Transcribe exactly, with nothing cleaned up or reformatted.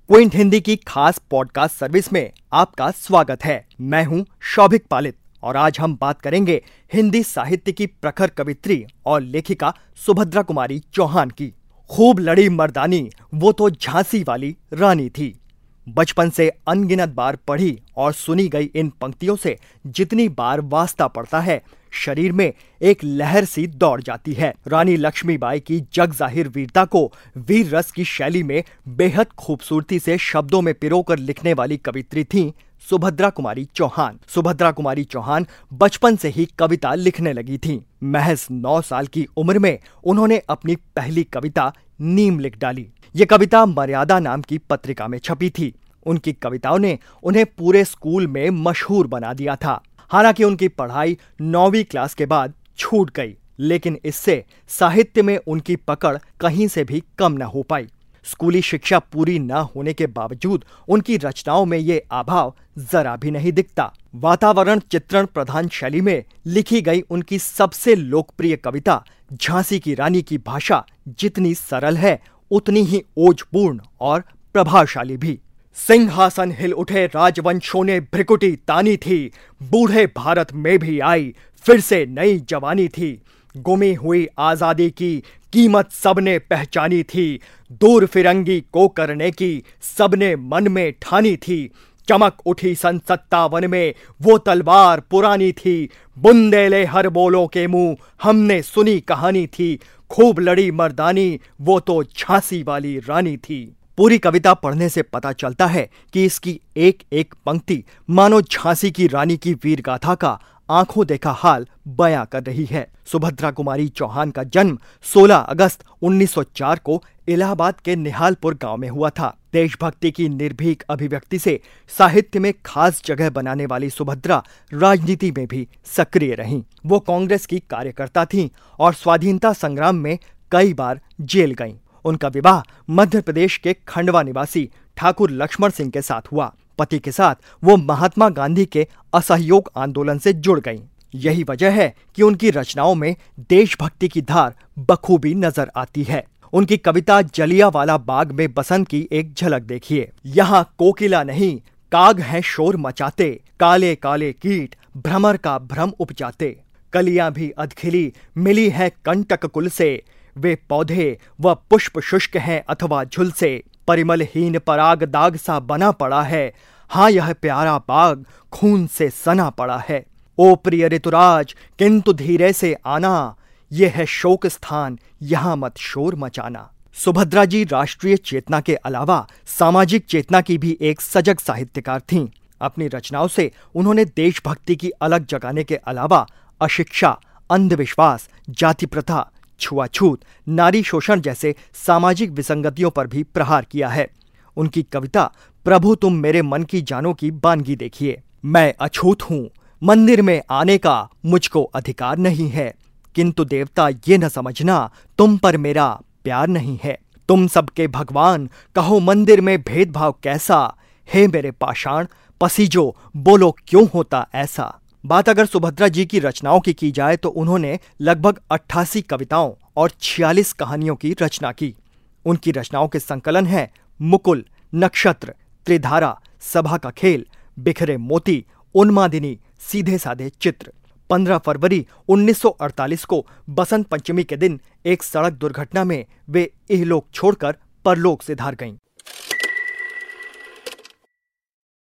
Quint Hindi की खास podcast service में आपका स्वागत है। मैं हूं शौभिक पालित और आज हम बात करेंगे हिंदी साहित्य की प्रखर कवित्री और लेखिका सुभद्रा कुमारी चौहान की। खूब लड़ी मर्दानी वो तो झांसी वाली रानी थी। बचपन से अनगिनत बार पढ़ी और सुनी गई इन पंक्तियों से जितनी बार वास्ता पड़ता है, शरीर में एक लहर सी दौड़ जाती है। रानी लक्ष्मीबाई की जग जाहिर वीरता को वीर रस की शैली में बेहद खूबसूरती से शब्दों में पिरोकर लिखने वाली कवित्री थीं सुभद्रा कुमारी चौहान। सुभद्रा कुमारी चौहान बचपन से ही कविता लिखने लगी थीं। महज नौ साल की उम्र में उन्होंने अपनी पहली कविता नीम लिख डाली। ये कविता मर्यादा नाम की पत्रिका में छपी थी। उनकी कविताओं ने उन्हें पूरे स्कूल में मशहूर बना दिया था। हालांकि उनकी पढ़ाई नौवीं क्लास के बाद छूट गई, लेकिन इससे साहित्य में उनकी पकड़ कहीं से भी कम न हो पाई। स्कूली शिक्षा पूरी न होने के बावजूद उनकी रचनाओं में ये अभाव जरा भी नहीं दिखता। वातावरण चित्रण प्रधान शैली में लिखी गई उनकी सबसे लोकप्रिय कविता झांसी की रानी की भाषा जितनी सरल है, उतनी ही ओजपूर्ण और प्रभावशाली भी। सिंहासन हिल उठे राजवंशों ने भ्रिकुटी तानी थी, बूढ़े भारत में भी आई फिर से नई जवानी थी। गुमी हुई आजादी की कीमत सबने पहचानी थी, दूर फिरंगी को करने की सबने मन में ठानी थी। चमक उठी सन सत्तावन में वो तलवार पुरानी थी, बुंदेले हर बोलों के मुंह हमने सुनी कहानी थी। खूब लड़ी मर्दानी वो तो झांसी वाली रानी थी। पूरी कविता पढ़ने से पता चलता है कि इसकी एक एक पंक्ति मानो झांसी की रानी की वीर गाथा का आंखों देखा हाल बयां कर रही है। सुभद्रा कुमारी चौहान का जन्म सोलह अगस्त उन्नीस सौ चार को इलाहाबाद के निहालपुर गांव में हुआ था। देशभक्ति की निर्भीक अभिव्यक्ति से साहित्य में खास जगह बनाने वाली सुभद्रा राजनीति में भी सक्रिय रहीं। वो कांग्रेस की कार्यकर्ता थीं और स्वाधीनता संग्राम में कई बार जेल गईं। उनका विवाह मध्य प्रदेश के खंडवा निवासी ठाकुर लक्ष्मण सिंह के साथ हुआ। पति के साथ वो महात्मा गांधी के असहयोग आंदोलन से जुड़ गईं। यही वजह है कि उनकी रचनाओं में देशभक्ति की धार बखूबी नजर आती है। उनकी कविता जलियांवाला बाग में बसंत की एक झलक देखिए। यहाँ कोकिला नहीं काग हैं शोर मचाते, काले काले कीट भ्रमर का भ्रम उपजाते। कलियां भी अधखिली मिली है कंटक कुल से, वे पौधे व पुष्प शुष्क हैं अथवा झुलसे। परिमलहीन पराग दाग सा बना पड़ा है, हाँ यह प्यारा बाग खून से सना पड़ा है। ओ प्रिय ऋतुराज किंतु धीरे से आना, ये है शोक स्थान यहाँ मत शोर मचाना। सुभद्रा जी राष्ट्रीय चेतना के अलावा सामाजिक चेतना की भी एक सजग साहित्यकार थीं। अपनी रचनाओं से उन्होंने देशभक्ति की अलग जगाने के अलावा अशिक्षा, अंधविश्वास, जाति प्रथा, छुआछूत, नारी शोषण जैसे सामाजिक विसंगतियों पर भी प्रहार किया है। उनकी कविता प्रभु तुम मेरे मन की जानो की बानगी देखिए। मैं अछूत हूँ, मंदिर में आने का मुझको अधिकार नहीं है, किंतु देवता ये न समझना तुम पर मेरा प्यार नहीं है। तुम सबके भगवान कहो मंदिर में भेदभाव कैसा, हे मेरे पाषाण पसीजो बोलो क्यों होता ऐसा। बात अगर सुभद्रा जी की रचनाओं की की जाए तो उन्होंने लगभग अट्ठासी कविताओं और छियालीस कहानियों की रचना की। उनकी रचनाओं के संकलन हैं मुकुल, नक्षत्र, त्रिधारा, सभा का खेल, बिखरे मोती, उन्मादिनी, सीधे साधे चित्र। पंद्रह फरवरी उन्नीस सौ अड़तालीस को बसंत पंचमी के दिन एक सड़क दुर्घटना में वे इहलोक छोड़कर परलोक सिधार गईं।